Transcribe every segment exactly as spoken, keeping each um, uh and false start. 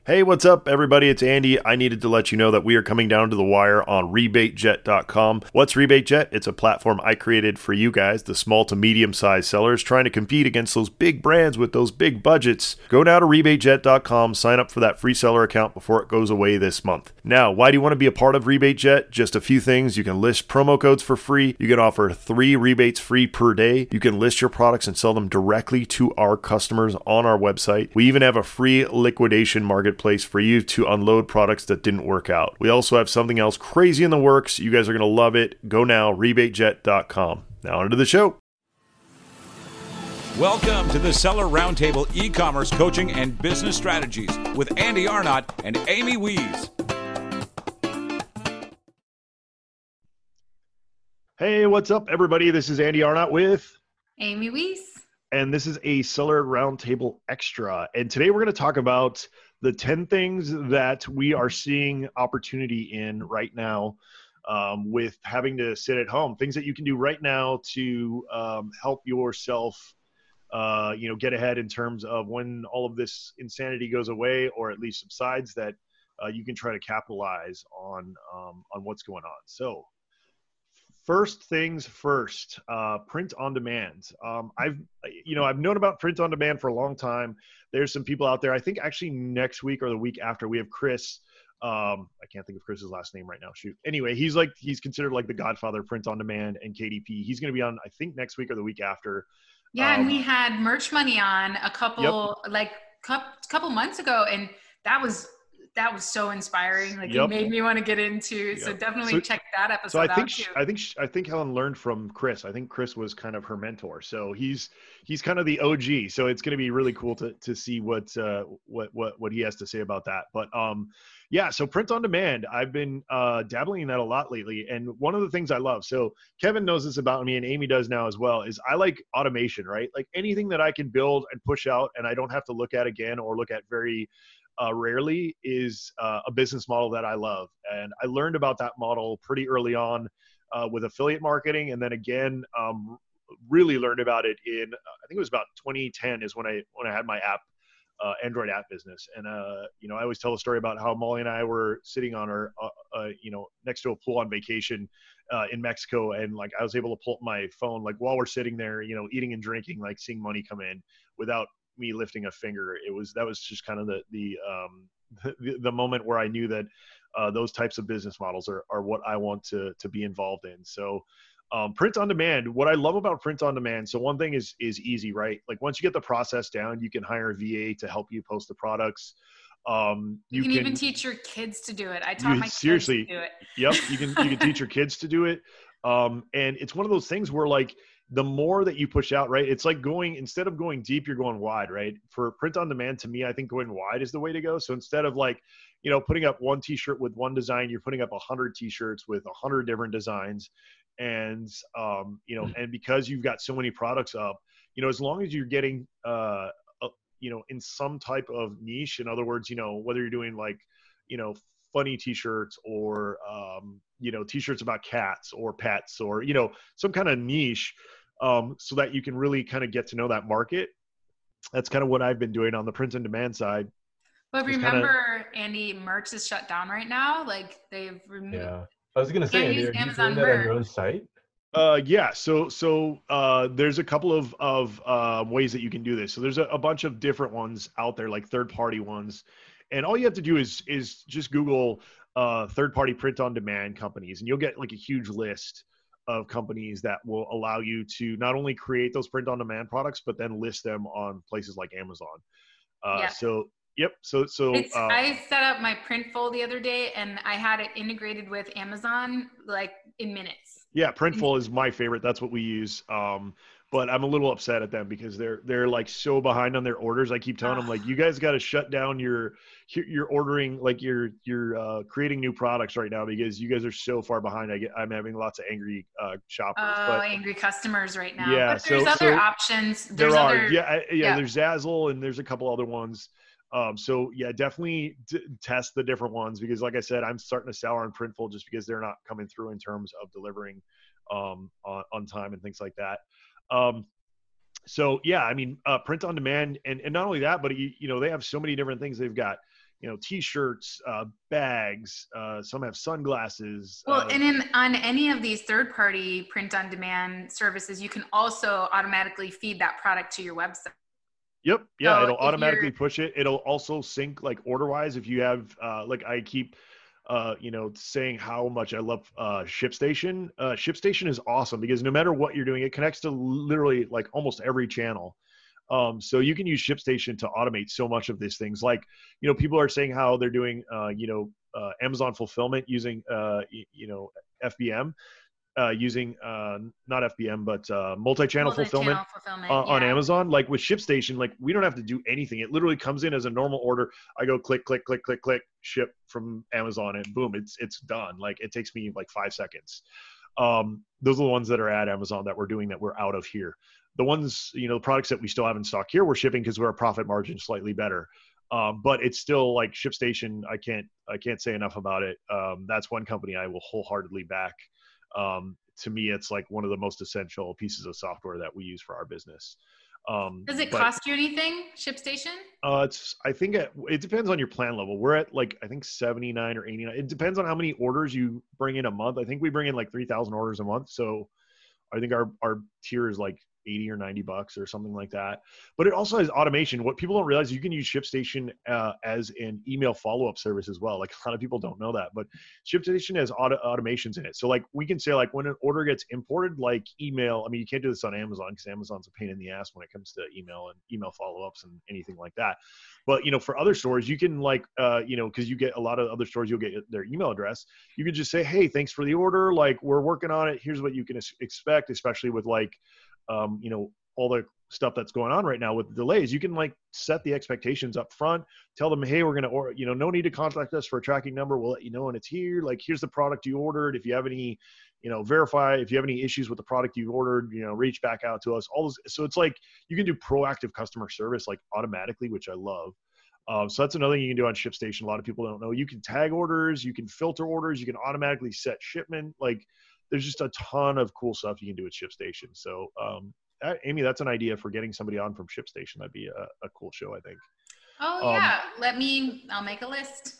Hey, what's up, everybody? It's Andy. I needed to let you know that we are coming down to the wire on rebate jet dot com. What's RebateJet? It's a platform I created for you guys, the small to medium sized sellers, trying to compete against those big brands with those big budgets. Go now to rebate jet dot com, sign up for that free seller account before it goes away this month. Now, why do you want to be a part of RebateJet? Just a few things. You can list promo codes for free. You can offer three rebates free per day. You can list your products and sell them directly to our customers on our website. We even have a free liquidation marketplace for you to unload products that didn't work out. We also have something else crazy in the works. You guys are going to love it. Go now, rebate jet dot com. Now onto the show. Welcome to the Seller Roundtable e-commerce coaching and business strategies with Andy Arnott and Amy Wees. Hey, what's up, everybody? This is Andy Arnott with Amy Wees. And this is a Seller Roundtable Extra. And today we're going to talk about the ten things that we are seeing opportunity in right now um, with having to sit at home. Things that you can do right now to um, help yourself, uh, you know, get ahead in terms of when all of this insanity goes away, or at least subsides, that uh, you can try to capitalize on um, on what's going on. So, first things first, uh, print on demand. Um, I've, you know, I've known about print on demand for a long time. There's some people out there. I think actually next week or the week after, we have Chris. Um, I can't think of Chris's last name right now. Shoot. Anyway, he's like, he's considered like the godfather of print on demand and K D P. He's going to be on, I think, next week or the week after. Yeah, Um, and we had Merch Money on a couple, Yep. like, couple, couple months ago, and that was that was so inspiring. Like, Yep. it made me want to get into. So Yep. definitely So- check that episode So I think out sh too. I think sh I think Helen learned from Chris. I think Chris was kind of her mentor. So he's he's kind of the O G. So it's going to be really cool to to see what uh, what what what he has to say about that. But um, yeah. So print on demand. I've been uh, dabbling in that a lot lately, and one of the things I love. So Kevin knows this about me, and Amy does now as well. Is I like automation, right? Like anything that I can build and push out, and I don't have to look at again or look at very Uh, rarely, is uh, a business model that I love. And I learned about that model pretty early on uh, with affiliate marketing. And then again, um, really learned about it in, uh, I think it was about twenty ten is when I, when I had my app, uh, Android app business. And, uh, you know, I always tell a story about how Molly and I were sitting on our, uh, uh, you know, next to a pool on vacation uh, in Mexico. And like, I was able to pull up my phone, like while we're sitting there, you know, eating and drinking, like seeing money come in without me lifting a finger. It was, that was just kind of the, the, um, the, the moment where I knew that uh, those types of business models are, are what I want to, to be involved in. So um, print on demand, what I love about print on demand. So one thing is, is easy, right? Like once you get the process down, you can hire a V A to help you post the products. Um, You, you can, can even teach your kids to do it. I taught you my seriously, kids to do it. yep. You can, you can teach your kids to do it. Um, and it's one of those things where like, the more that you push out, right? It's like going, instead of going deep, you're going wide, right? For print on demand, to me, I think going wide is the way to go. So instead of like, you know, putting up one t-shirt with one design, you're putting up a hundred t-shirts with a hundred different designs. And, um, you know, and because you've got so many products up, you know, as long as you're getting, uh, uh, you know, in some type of niche, in other words, you know, whether you're doing like, you know, funny t-shirts or, um, you know, t-shirts about cats or pets or, you know, some kind of niche, um, so that you can really kind of get to know that market. That's kind of what I've been doing on the print and demand side. But Just kinda, remember, Andy, merch is shut down right now. Like, they've removed. Yeah. I was gonna say, Can't Andy, use are you Amazon doing that on merch. your own site? uh, yeah. So, so, uh, there's a couple of, of, uh, ways that you can do this. So there's a, a bunch of different ones out there, like third party ones. And all you have to do is, is just Google, uh, third party print on demand companies, and you'll get like a huge list of companies that will allow you to not only create those print on demand products, but then list them on places like Amazon. Uh, Yeah. so, yep. So, so, It's, uh, I set up my Printful the other day, and I had it integrated with Amazon like in minutes. yeah, Printful is my favorite. That's what we use. Um, but I'm a little upset at them because they're they're like so behind on their orders. I keep telling them like, you guys got to shut down your your ordering, like you're you're uh, creating new products right now because you guys are so far behind. I get I'm having lots of angry uh, shoppers. Oh, but angry customers right now. yeah, But there's so other so options. There's there are other, yeah I, yeah yeah. there's Zazzle and there's a couple other ones. Um, so yeah, definitely d- test the different ones because like I said, I'm starting to sour on Printful just because they're not coming through in terms of delivering um, on, on time and things like that. Um, so yeah, I mean, uh, print on demand, and, and not only that, but you, you know, they have so many different things. They've got you know, t-shirts, uh, bags, uh, some have sunglasses. Well, uh, and in on any of these third-party print-on-demand services, you can also automatically feed that product to your website. Yep. Yeah. So it'll if automatically you're- push it. It'll also sync like order wise. If you have, uh, like I keep, uh, you know, saying how much I love, uh, ShipStation. Uh, ShipStation is awesome because no matter what you're doing, it connects to literally like almost every channel. Um, so you can use ShipStation to automate so much of these things. Like, you know, people are saying how they're doing, uh, you know, uh, Amazon fulfillment using, uh, y- you know, F B M, uh, using, uh, not F B M, but, uh, multi-channel fulfillment, multi-channel fulfillment, uh, on yeah. Amazon. Like with ShipStation, like we don't have to do anything. It literally comes in as a normal order. I go click, click, click, click, click, ship from Amazon, and boom, it's, it's done. Like it takes me like five seconds. Um, those are the ones that are at Amazon that we're doing that we're out of here. The ones, you know, the products that we still have in stock here, we're shipping because our profit margin is slightly better. Um, but it's still like ShipStation. I can't, I can't say enough about it. Um, that's one company I will wholeheartedly back. Um, to me, it's like one of the most essential pieces of software that we use for our business. Um, Does it but, cost you anything, ShipStation? Uh, it's, I think it, it depends on your plan level. We're at like, I think seventy-nine or eighty-nine. It depends on how many orders you bring in a month. I think we bring in like three thousand orders a month. So I think our, our tier is like eighty or ninety bucks or something like that. But it also has automation. What people don't realize, you can use ShipStation uh, as an email follow-up service as well. Like a lot of people don't know that, but ShipStation has auto automations in it. So like we can say like when an order gets imported, like email, I mean, you can't do this on Amazon because Amazon's a pain in the ass when it comes to email and email follow-ups and anything like that. But, you know, for other stores, you can like, uh, you know, because you get a lot of other stores, you'll get their email address. You can just say, hey, thanks for the order. Like we're working on it. Here's what you can expect, especially with like, um, you know, all the stuff that's going on right now with the delays. You can like set the expectations up front, tell them, hey, we're going to order, you know, no need to contact us for a tracking number. We'll let you know when it's here. Like, here's the product you ordered. If you have any, you know, verify, if you have any issues with the product you ordered, you know, reach back out to us. All those. So it's like, you can do proactive customer service, like automatically, which I love. Um, so that's another thing you can do on ShipStation. A lot of people don't know. You can tag orders, you can filter orders, you can automatically set shipment. Like, there's just a ton of cool stuff you can do with ShipStation. So, um, that, Amy, that's an idea for getting somebody on from ShipStation. That'd be a, a cool show, I think. Oh yeah, um, let me, I'll make a list.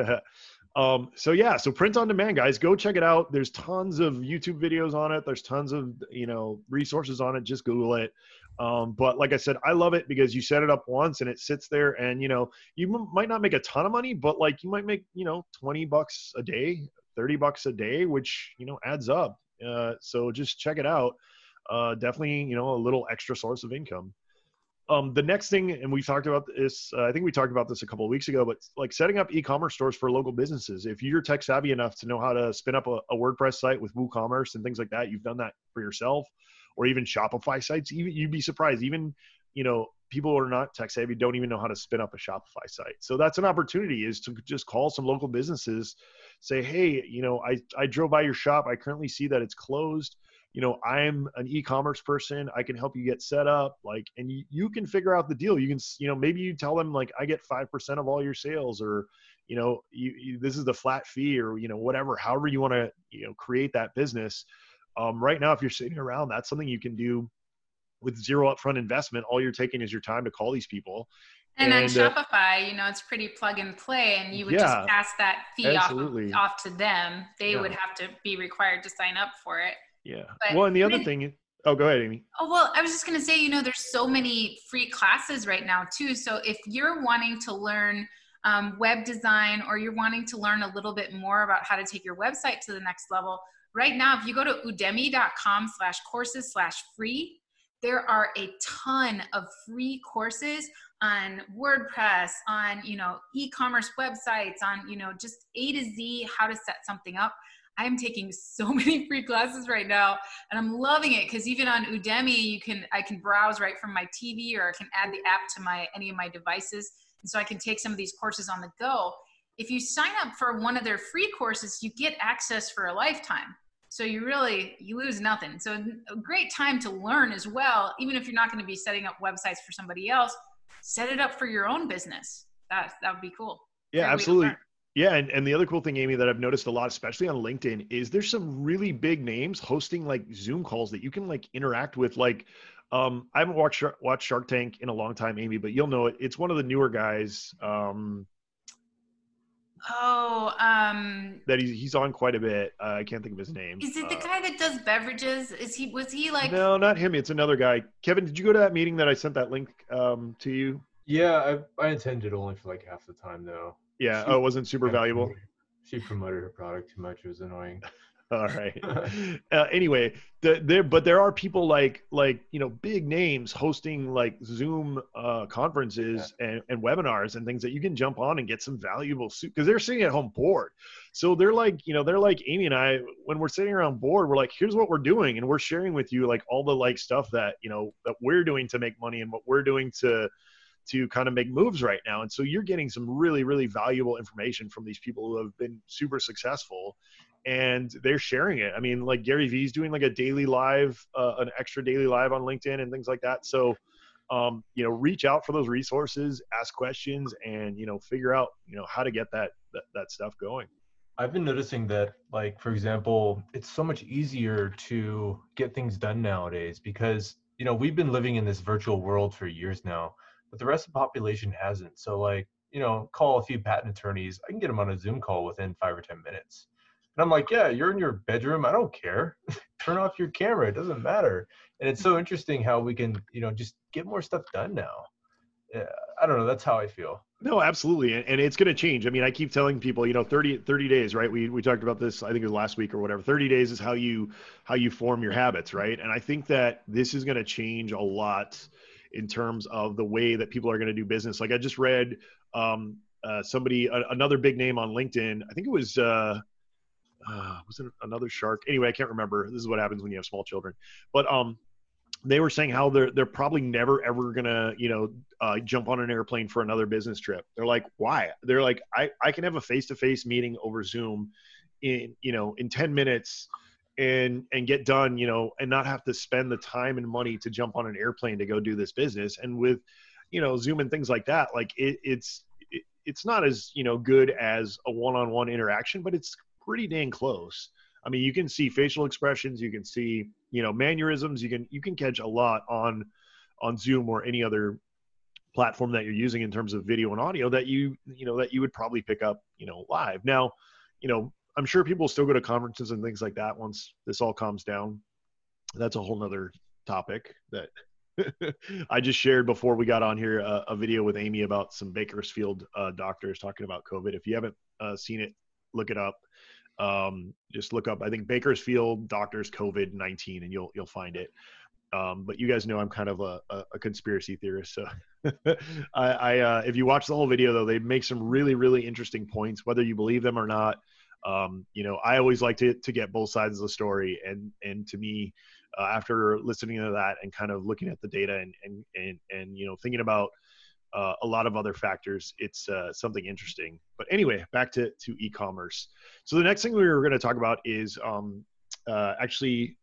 um, so yeah, so print on demand, guys, go check it out. There's tons of YouTube videos on it. There's tons of, you know, resources on it. Just Google it. Um, but like I said, I love it because you set it up once and it sits there, and, you know, you m- might not make a ton of money, but like you might make, you know, twenty bucks a day, thirty bucks a day, which, you know, adds up. Uh, so just check it out. Uh, definitely, you know, a little extra source of income. Um, the next thing, and we talked about this, uh, I think we talked about this a couple of weeks ago, but like setting up e-commerce stores for local businesses. If you're tech savvy enough to know how to spin up a, a WordPress site with WooCommerce and things like that, you've done that for yourself, or even Shopify sites. Even, you'd be surprised. Even, you know, people who are not tech savvy don't even know how to spin up a Shopify site. So that's an opportunity, is to just call some local businesses, say, hey, you know, I, I drove by your shop. I currently see that it's closed. You know, I'm an e-commerce person. I can help you get set up. Like, and you, you can figure out the deal. You can, you know, maybe you tell them like, I get five percent of all your sales, or, you know, you, you, this is the flat fee, or, you know, whatever, however you want to, you know, create that business. Um, right now, if you're sitting around, that's something you can do with zero upfront investment. All you're taking is your time to call these people. And, and on Shopify, uh, you know, it's pretty plug and play, and you would yeah, just pass that fee off, of, off to them. They yeah. would have to be required to sign up for it. Yeah. But, well, and the other then, thing, oh, go ahead, Amy. Oh, well, I was just going to say, you know, there's so many free classes right now too. So if you're wanting to learn um, web design, or you're wanting to learn a little bit more about how to take your website to the next level, right now, if you go to udemy.com slash courses slash free, there are a ton of free courses on WordPress, on, you know, e-commerce websites, on, you know, just A to Z, how to set something up. I am taking so many free classes right now, and I'm loving it, because even on Udemy, you can, I can browse right from my T V, or I can add the app to my, any of my devices. And so I can take some of these courses on the go. If you sign up for one of their free courses, you get access for a lifetime. So you really, you lose nothing. So a great time to learn as well. Even if you're not going to be setting up websites for somebody else, set it up for your own business. That, that would be cool. Yeah, great absolutely. Yeah, and, and the other cool thing, Amy, that I've noticed a lot, especially on LinkedIn, is there's some really big names hosting like Zoom calls that you can like interact with. Like, um, I haven't watched watched Shark Tank in a long time, Amy, but you'll know it. It's one of the newer guys. Um, Oh, um, that he's he's on quite a bit. Uh, I can't think of his name. is it the Uh, guy that does beverages? Is he, was he like, no, not him. It's another guy. Kevin, did you go to that meeting that I sent that link um, to you? Yeah, I I attended only for like half the time though. Yeah. She Oh, it wasn't super kinda valuable. promoted- She promoted her product too much. It was annoying. All right. Uh, anyway, the, there, but there are people like, like, you know, big names hosting like Zoom uh, conferences yeah. and, and webinars and things that you can jump on and get some valuable suit because they're sitting at home bored. So they're like, you know, they're like Amy and I, when we're sitting around bored, we're like, here's what we're doing. And we're sharing with you like all the like stuff that, you know, that we're doing to make money and what we're doing to, to kind of make moves right now. And so you're getting some really, really valuable information from these people who have been super successful. And they're sharing it. I mean, like Gary Vee's doing like a daily live, uh, an extra daily live on LinkedIn and things like that. So, um, you know, reach out for those resources, ask questions, and, you know, figure out, you know, how to get that, that, that stuff going. I've been noticing that, like, for example, it's so much easier to get things done nowadays because, you know, we've been living in this virtual world for years now, but the rest of the population hasn't. So, like, you know, call a few patent attorneys. I can get them on a Zoom call within five or ten minutes. And I'm like, yeah, you're in your bedroom. I don't care. Turn off your camera. It doesn't matter. And it's so interesting how we can, you know, just get more stuff done now. Yeah, I don't know. That's how I feel. No, absolutely. And, and it's going to change. I mean, I keep telling people, you know, thirty, thirty days, right? We, we talked about this, I think it was last week or whatever. thirty days is how you, how you form your habits, right? And I think that this is going to change a lot in terms of the way that people are going to do business. Like I just read um, uh, somebody, a, another big name on LinkedIn. I think it was, uh, Uh, was it another shark? Anyway, I can't remember. This is what happens when you have small children. But um, they were saying how they're they're probably never ever gonna you know uh, jump on an airplane for another business trip. They're like, why? They're like, I I can have a face to face meeting over Zoom in you know in ten minutes and and get done you know and not have to spend the time and money to jump on an airplane to go do this business. And with you know Zoom and things like that, like it, it's it, it's not as you know good as a one-on-one interaction, but it's pretty dang close. I mean, you can see facial expressions, you can see, you know, mannerisms, you can, you can catch a lot on, on Zoom or any other platform that you're using in terms of video and audio that you, you know, that you would probably pick up, you know, live. Now, you know, I'm sure people still go to conferences and things like that once this all calms down. That's a whole nother topic that I just shared before we got on here, a, a video with Amy about some Bakersfield uh, doctors talking about COVID. If you haven't uh, seen it, look it up. Um, just look up, I think Bakersfield doctors COVID nineteen and you'll, you'll find it. Um, but you guys know I'm kind of a, a, a conspiracy theorist. So I, I uh, if you watch the whole video though, they make some really, really interesting points, whether you believe them or not. Um, you know, I always like to, to get both sides of the story. And, and to me, uh, after listening to that and kind of looking at the data and, and, and, and, you know, thinking about Uh, a lot of other factors, it's uh, something interesting. But anyway, back to, to e-commerce. So the next thing we were going to talk about is um, uh, actually,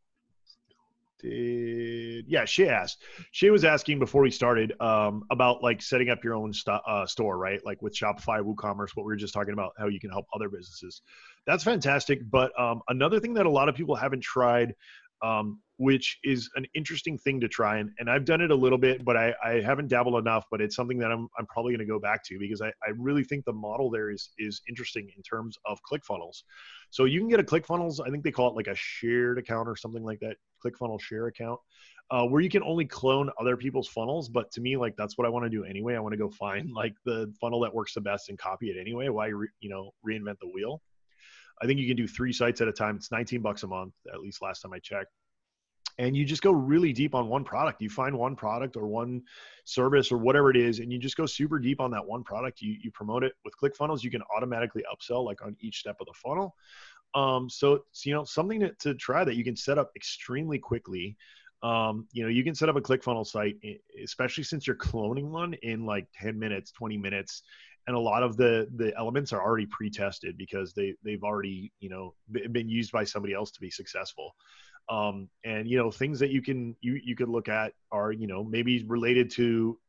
did, yeah, Shay asked. Shay was asking before we started um, about like setting up your own st- uh, store, right? Like with Shopify, WooCommerce, what we were just talking about, how you can help other businesses. That's fantastic. But um, another thing that a lot of people haven't tried, um, which is an interesting thing to try. And, and I've done it a little bit, but I, I haven't dabbled enough, but it's something that I'm, I'm probably going to go back to because I, I really think the model there is, is interesting in terms of ClickFunnels. So you can get a ClickFunnels, I think they call it like a shared account or something like that, ClickFunnels share account, uh, where you can only clone other people's funnels. But to me, like, that's what I want to do anyway. I want to go find like the funnel that works the best and copy it anyway. Why, re- you know, reinvent the wheel? I think you can do three sites at a time. It's nineteen bucks a month, at least last time I checked. And you just go really deep on one product. You find one product or one service or whatever it is, and you just go super deep on that one product. You, you promote it. With ClickFunnels, you can automatically upsell like on each step of the funnel. Um, so it's, you know, something to, to try that you can set up extremely quickly. Um, you know, you can set up a ClickFunnels site, especially since you're cloning one in like ten minutes, twenty minutes. And a lot of the, the elements are already pre-tested because they, they've already, you know, been used by somebody else to be successful. Um, and, you know, things that you can, you, you could look at are, you know, maybe related to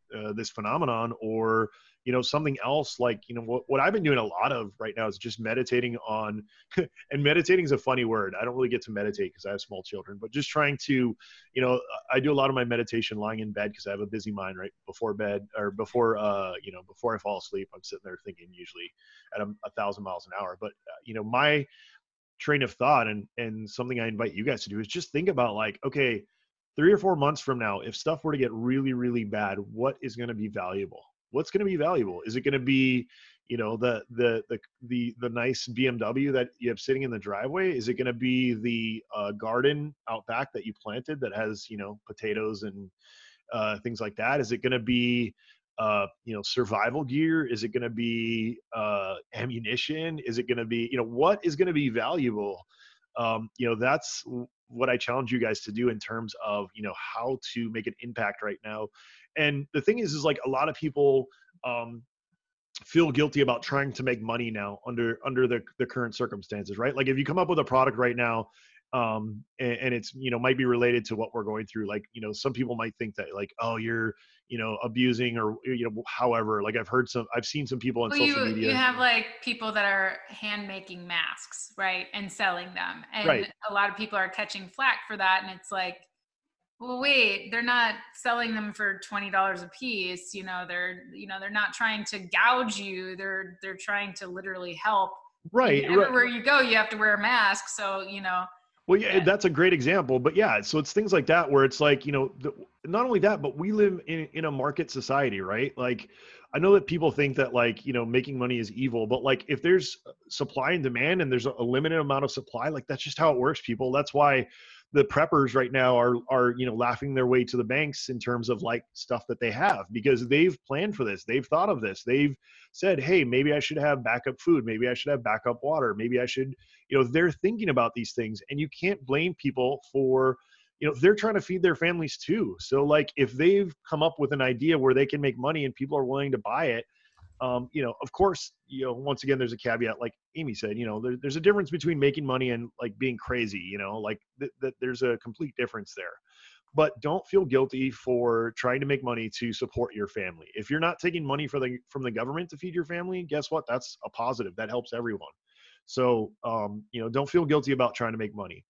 uh, this phenomenon, or, you know, something else. Like, you know, what, what I've been doing a lot of right now is just meditating on, and meditating is a funny word. I don't really get to meditate because I have small children, but just trying to, you know, I do a lot of my meditation lying in bed because I have a busy mind right before bed, or before, uh, you know, before I fall asleep. I'm sitting there thinking usually at a, a thousand miles an hour. But, uh, you know, my train of thought, and, and something I invite you guys to do, is just think about, like, okay, three or four months from now, if stuff were to get really, really bad, what is going to be valuable? What's going to be valuable? Is it going to be, you know, the, the, the, the, the nice B M W that you have sitting in the driveway? Is it going to be the uh, garden out back that you planted that has, you know, potatoes and uh, things like that? Is it going to be, uh, you know, survival gear? Is it going to be uh, ammunition? Is it going to be, you know, what is going to be valuable? Um, you know, that's what I challenge you guys to do in terms of, you know, how to make an impact right now. And the thing is, is like, a lot of people um, feel guilty about trying to make money now under, under the, the current circumstances, right? Like, if you come up with a product right now, um, and, and it's, you know, might be related to what we're going through. Like, you know, some people might think that, like, oh, you're, you know, abusing, or, you know, however, like, I've heard some, I've seen some people on well, social you, media. You have like people that are hand making masks, right? And selling them. And right. a lot of people are catching flack for that. And it's like, well, wait, they're not selling them for twenty dollars a piece. You know, they're, you know, they're not trying to gouge you. They're, they're trying to literally help. Right. And everywhere right. you go, you have to wear a mask. So, you know. Well, yeah, yeah, that's a great example. But yeah, so it's things like that where it's like, you know, the, not only that, but we live in, in a market society, right? Like, I know that people think that, like, you know, making money is evil, but like, if there's supply and demand and there's a limited amount of supply, like, that's just how it works, people. That's why the preppers right now are, are, you know, laughing their way to the banks in terms of like stuff that they have, because they've planned for this. They've thought of this. They've said, hey, maybe I should have backup food. Maybe I should have backup water. Maybe I should, you know, they're thinking about these things, and you can't blame people for, you know, they're trying to feed their families too. So like, if they've come up with an idea where they can make money and people are willing to buy it, um, you know, of course, you know, once again, there's a caveat, like Amy said, you know, there, there's a difference between making money and like being crazy, you know, like that th- there's a complete difference there. But don't feel guilty for trying to make money to support your family. If you're not taking money for the, from the government to feed your family, guess what? That's a positive. That helps everyone. So, um, you know, don't feel guilty about trying to make money.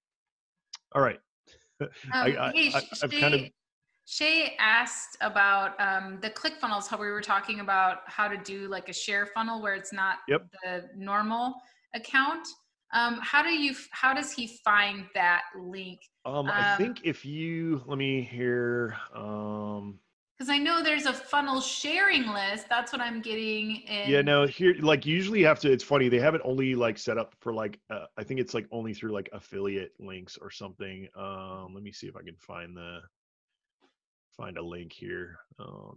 All right. Um, I, I, hey, I, I've Shay, kind of, Shay asked about um, the ClickFunnels, how we were talking about how to do like a share funnel where it's not yep. the normal account. Um, how do you, how does he find that link? Um, um, I think if you, let me hear, um, because I know there's a funnel sharing list. That's what I'm getting in. Yeah, no, here, like, usually you have to, it's funny, they have it only like set up for like, uh, I think it's like only through like affiliate links or something. Um, let me see if I can find the, find a link here. Uh,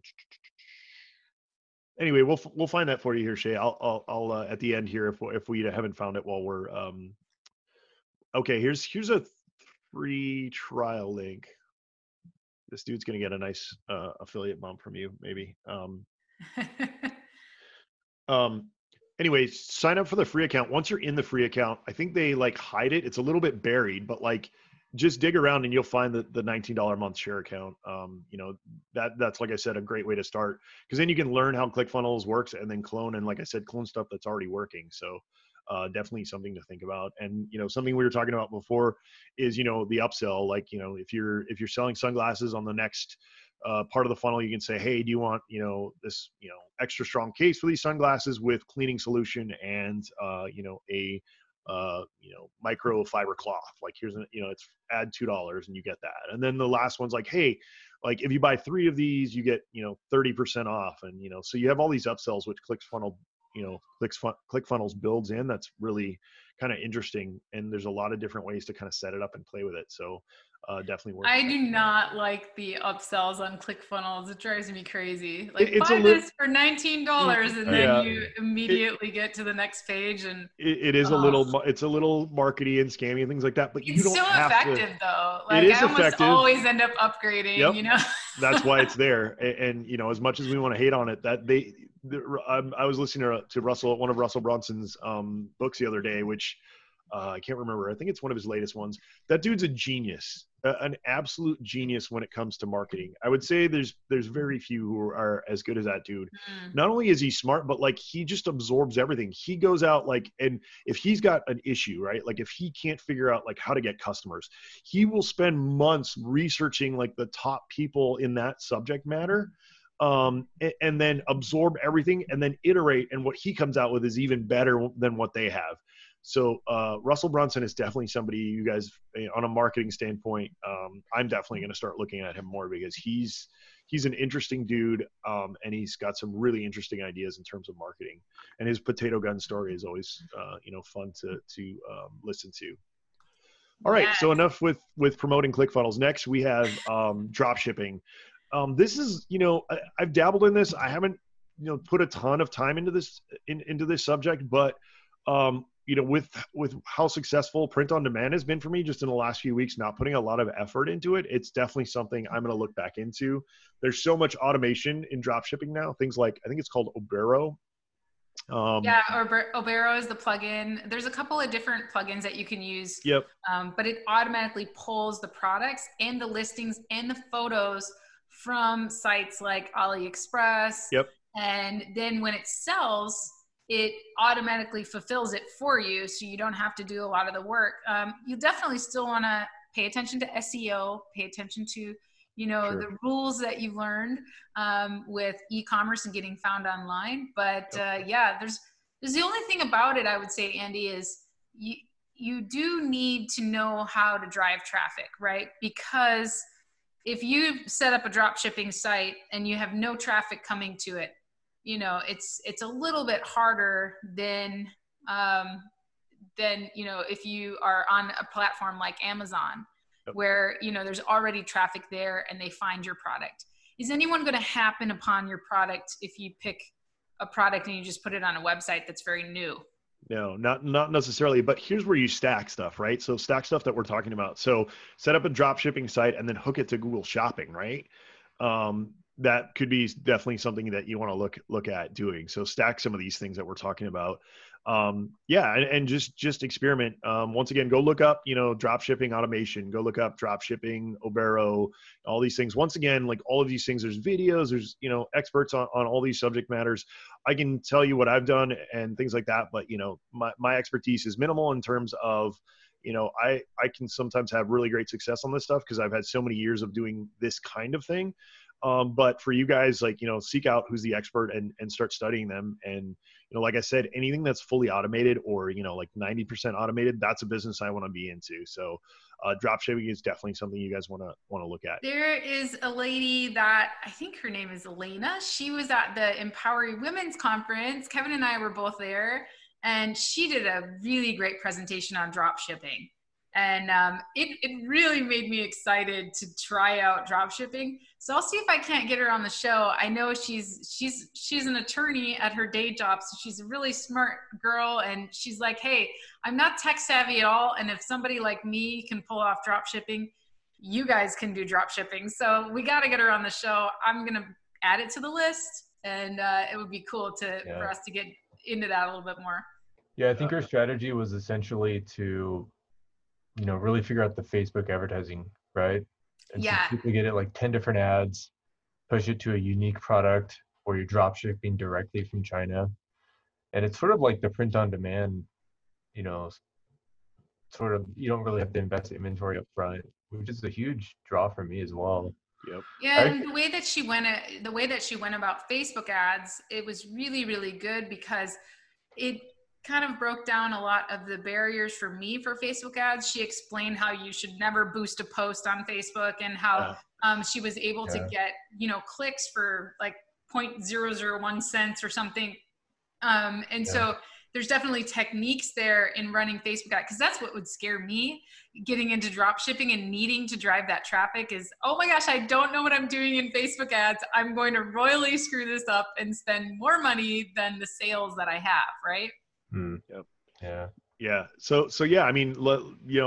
anyway, we'll, we'll find that for you here, Shay. I'll, I'll, I'll uh, at the end here, if, if we haven't found it while we're, um, okay, here's, here's a free trial link. This dude's going to get a nice uh, affiliate bump from you, maybe. Um, um, anyway, sign up for the free account. Once you're in the free account, I think they like hide it. It's a little bit buried, but like just dig around and you'll find the, the nineteen dollars a month share account. Um, you know, that that's, like I said, a great way to start, because then you can learn how ClickFunnels works and then clone. And like I said, clone stuff that's already working. So uh, definitely something to think about. And, you know, something we were talking about before is, you know, the upsell. Like, you know, if you're, if you're selling sunglasses on the next uh, part of the funnel, you can say, hey, do you want, you know, this, you know, extra strong case for these sunglasses with cleaning solution and, uh, you know, a, uh, you know, microfiber cloth. Like, here's, a, you know, it's add two dollars and you get that. And then the last one's like, hey, like if you buy three of these, you get, you know, thirty percent off. And, you know, so you have all these upsells, which ClickFunnels, you know, ClickFunnels builds in. That's really kind of interesting. And there's a lot of different ways to kind of set it up and play with it. So uh, definitely worth I it. do not like the upsells on ClickFunnels. It drives me crazy. Like, It- it's buy a li- this for nineteen dollars and then Yeah. you immediately get to the next page and It, it is a Oh. little, mu- it's a little markety and scammy and things like that, but you it's don't so have effective to. though. Like, is I almost effective. always end up upgrading, Yep. you know? That's why it's there. And, and, you know, as much as we want to hate on it, that they, the, um, I was listening to, to Russell, one of Russell Brunson's um, books the other day, which Uh, I can't remember. I think it's one of his latest ones. That dude's a genius, uh, an absolute genius when it comes to marketing. I would say there's there's very few who are as good as that dude. Mm. Not only is he smart, but like he just absorbs everything. He goes out like, and if he's got an issue, right? Like if he can't figure out like how to get customers, he will spend months researching like the top people in that subject matter. Um, and, and then absorb everything and then iterate. And what he comes out with is even better than what they have. So uh, Russell Brunson is definitely somebody you guys, on a marketing standpoint, um, I'm definitely going to start looking at him more because he's he's an interesting dude, um, and he's got some really interesting ideas in terms of marketing. And his potato gun story is always uh, you know fun to to um, listen to. All right, Yes. so enough with with promoting ClickFunnels. Next, we have um, drop shipping. Um, this is, you know, I, I've dabbled in this. I haven't, you know, put a ton of time into this, in, into this subject, but, um, you know, with, with how successful print on demand has been for me just in the last few weeks, not putting a lot of effort into it, it's definitely something I'm going to look back into. There's so much automation in drop shipping now. Things like, I think it's called Obero. Um, Yeah, or Obero is the plugin. There's a couple of different plugins that you can use. Yep. Um, but it automatically pulls the products and the listings and the photos from sites like AliExpress. Yep. And then when it sells, it automatically fulfills it for you. So you don't have to do a lot of the work. Um, you definitely still want to pay attention to S E O, pay attention to, you know, Sure. the rules that you learned um, with e-commerce and getting found online. But uh, yeah, there's, there's the only thing about it, I would say, Andy, is you, you do need to know how to drive traffic, right? Because if you set up a drop shipping site and you have no traffic coming to it, you know, it's, it's a little bit harder than, um, than, you know, if you are on a platform like Amazon, Yep. where, you know, there's already traffic there and they find your product. Is anyone going to happen upon your product if you pick a product and you just put it on a website that's very new? No, not not necessarily, but here's where you stack stuff, right? So stack stuff that we're talking about. So set up a drop shipping site and then hook it to Google Shopping, right? Um, that could be definitely something that you want to look look at doing. So stack some of these things that we're talking about. Um, yeah, and, and just just experiment. Um, once again, go look up, you know, drop shipping automation. Go look up drop shipping, Obero, all these things. Once again, like all of these things, there's videos, there's, you know, experts on, on all these subject matters. I can tell you what I've done and things like that, but you know, my, my expertise is minimal in terms of, you know, I, I can sometimes have really great success on this stuff because I've had so many years of doing this kind of thing. Um, but for you guys, like, you know, seek out who's the expert and, and start studying them. And, you know, like I said, anything that's fully automated or, you know, like ninety percent automated, that's a business I want to be into. So uh, drop shipping is definitely something you guys want to want to look at. There is a lady that I think her name is Elena. She was at the Empowering Women's Conference. Kevin and I were both there, and she did a really great presentation on drop shipping. And um, it, it really made me excited to try out drop shipping. So I'll see if I can't get her on the show. I know she's she's she's an attorney at her day job, so she's a really smart girl. And she's like, hey, I'm not tech savvy at all. And if somebody like me can pull off drop shipping, you guys can do drop shipping. So we got to get her on the show. I'm going to add it to the list. And uh, it would be cool to Yeah. for us to get into that a little bit more. Yeah, I think her strategy was essentially to, you know, really figure out the Facebook advertising, right? And Yeah. so people get it like ten different ads, push it to a unique product, or you're drop shipping directly from China. And it's sort of like the print on demand, you know, sort of, you don't really have to invest inventory up front, which is a huge draw for me as well. Yep. Yeah, I- and the way that she went, uh, the way that she went about Facebook ads, it was really, really good because it kind of broke down a lot of the barriers for me for Facebook ads. She explained how you should never boost a post on Facebook and how um, she was able Yeah. to get, you know, clicks for like zero point zero zero one cents or something. Um, and Yeah. so there's definitely techniques there in running Facebook ads, because that's what would scare me getting into drop shipping and needing to drive that traffic is, oh my gosh, I don't know what I'm doing in Facebook ads. I'm going to royally screw this up and spend more money than the sales that I have, right? Hmm. Yep. Yeah. Yeah. So, so yeah, I mean, le- you know,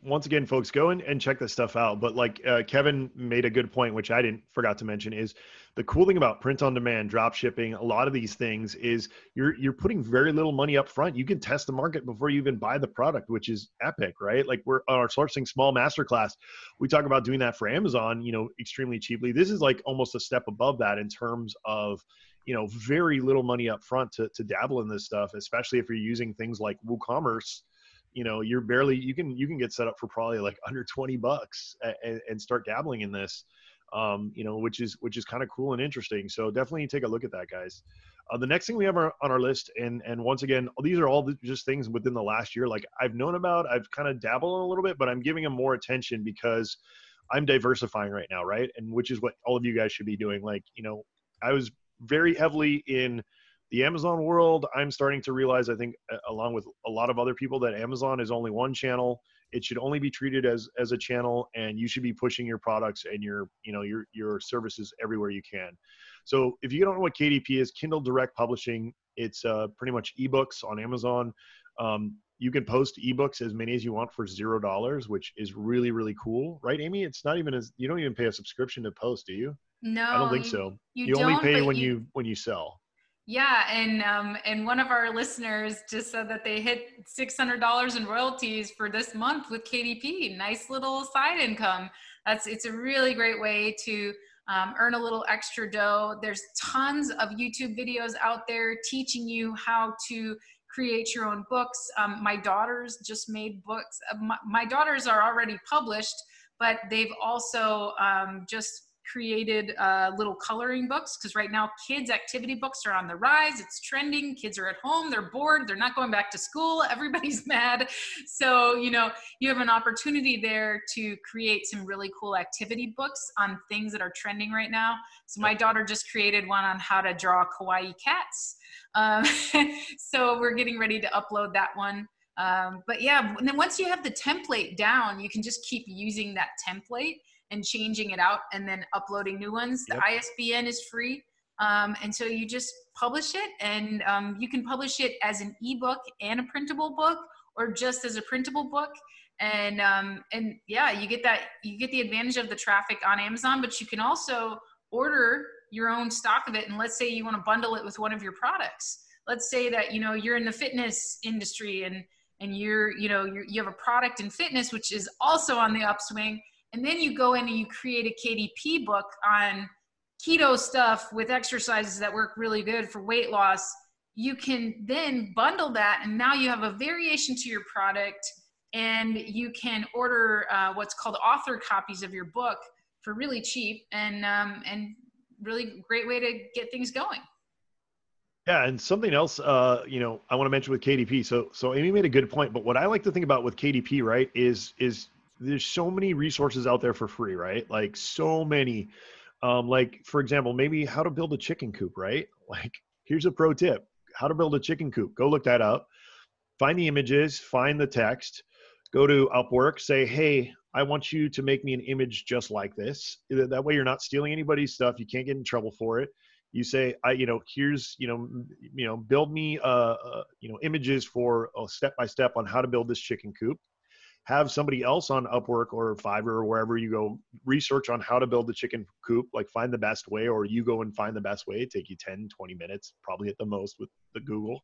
once again, folks, go in and check this stuff out. But like uh, Kevin made a good point, which I didn't forgot to mention, is the cool thing about print on demand, drop shipping, a lot of these things is you're you're putting very little money up front. You can test the market before you even buy the product, which is epic, right? Like we're on our Sourcing Small Masterclass, we talk about doing that for Amazon, you know, extremely cheaply. This is like almost a step above that in terms of, you know, very little money up front to to dabble in this stuff, especially if you're using things like WooCommerce. You know, you're barely, you can, you can get set up for probably like under twenty bucks and, and start dabbling in this, um, you know, which is, which is kind of cool and interesting. So definitely take a look at that, guys. Uh, the next thing we have our, on our list, and, and once again, these are all just things within the last year, like I've known about, I've kind of dabbled in a little bit, but I'm giving them more attention because I'm diversifying right now. Right. And which is what all of you guys should be doing. Like, you know, I was very heavily in the Amazon world. I'm starting to realize, I think, along with a lot of other people, that Amazon is only one channel. It should only be treated as as a channel, and you should be pushing your products and your, you know, your your services everywhere you can. So if you don't know what K D P is, Kindle Direct Publishing, it's uh, pretty much ebooks on Amazon. Um, you can post ebooks as many as you want for zero dollars, which is really, really cool, right, Amy? It's not even as, you don't even pay a subscription to post, do you? No, I don't think you, so. You, you only don't, pay when you, you when you sell. Yeah, and um, and one of our listeners just said that they hit six hundred dollars in royalties for this month with K D P. Nice little side income. That's it's a really great way to um, earn a little extra dough. There's tons of YouTube videos out there teaching you how to create your own books. Um, my daughters just made books. My, my daughters are already published, but they've also um, just created uh, little coloring books, because right now kids activity books are on the rise. It's trending. Kids are at home, they're bored, they're not going back to school, everybody's mad. So, you know, you have an opportunity there to create some really cool activity books on things that are trending right now. So my daughter just created one on how to draw kawaii cats. Um, so we're getting ready to upload that one. Um, but yeah, and then once you have the template down, you can just keep using that template and changing it out and then uploading new ones. The yep. I S B N is free. Um, and so you just publish it, and um, you can publish it as an ebook and a printable book, or just as a printable book. And, um, and yeah, you get that, you get the advantage of the traffic on Amazon, but you can also order your own stock of it. And let's say you want to bundle it with one of your products. Let's say that, you know, you're in the fitness industry and, and you're, you know, you're, you have a product in fitness, which is also on the upswing. And then you go in and you create a K D P book on keto stuff with exercises that work really good for weight loss. You can then bundle that, and now you have a variation to your product, and you can order uh, what's called author copies of your book for really cheap, and um, and really great way to get things going. Yeah, and something else, uh, you know, I want to mention with K D P. So, so Amy made a good point, but what I like to think about with K D P, right, is is there's so many resources out there for free, right? Like so many, um, like for example, maybe how to build a chicken coop, right? Like here's a pro tip, how to build a chicken coop. Go look that up, find the images, find the text, go to Upwork, say, hey, I want you to make me an image just like this. That way you're not stealing anybody's stuff. You can't get in trouble for it. You say, I, you know, here's, you know, you know, build me, uh, uh you know, images for a step-by-step on how to build this chicken coop. Have somebody else on Upwork or Fiverr or wherever you go research on how to build the chicken coop, like find the best way, or you go and find the best way. It'd take you ten, twenty minutes, probably at the most with the Google,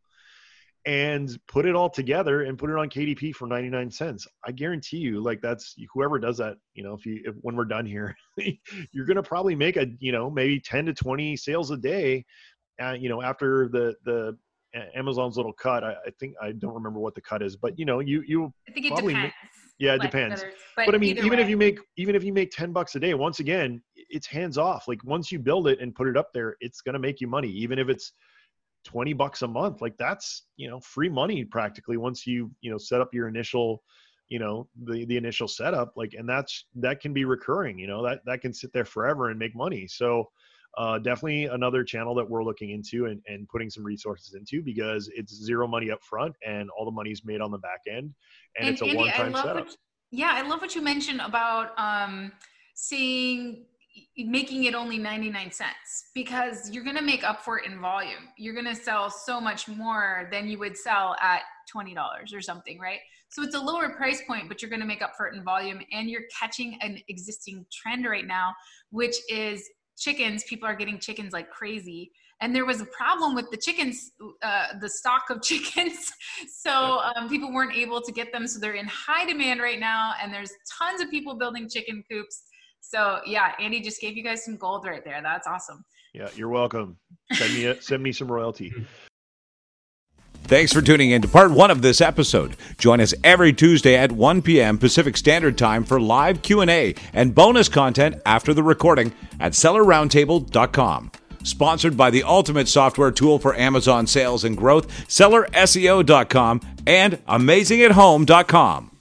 and put it all together and put it on K D P for ninety-nine cents. I guarantee you, like that's whoever does that, you know, if you, if, when we're done here, you're going to probably make a, you know, maybe ten to twenty sales a day, uh, you know, after the, the, Amazon's little cut. I, I think, I don't remember what the cut is, but you know, you, you I think it probably depends. Make, yeah, it like depends. Others, but, but I mean, even way. if you make, even if you make ten bucks a day, once again, it's hands off. Like once you build it and put it up there, it's going to make you money. Even if it's twenty bucks a month, like that's, you know, free money practically once you, you know, set up your initial, you know, the, the initial setup, like, and that's, that can be recurring, you know, that, that can sit there forever and make money. So, Uh, definitely another channel that we're looking into and, and putting some resources into, because it's zero money up front and all the money's made on the back end, and, and it's a Andy, one-time setup. What, yeah, I love what you mentioned about um, seeing, making it only ninety-nine cents, because you're going to make up for it in volume. You're going to sell so much more than you would sell at twenty dollars or something, right? So it's a lower price point, but you're going to make up for it in volume, and you're catching an existing trend right now, which is chickens. People are getting chickens like crazy. And there was a problem with the chickens, uh, the stock of chickens. So um, people weren't able to get them. So they're in high demand right now. And there's tons of people building chicken coops. So yeah, Andy just gave you guys some gold right there. That's awesome. Yeah, you're welcome. Send me a, send me some royalty. Thanks for tuning in to part one of this episode. Join us every Tuesday at one p.m. Pacific Standard Time for live Q and A and bonus content after the recording at seller roundtable dot com. Sponsored by the ultimate software tool for Amazon sales and growth, seller S E O dot com and amazing at home dot com.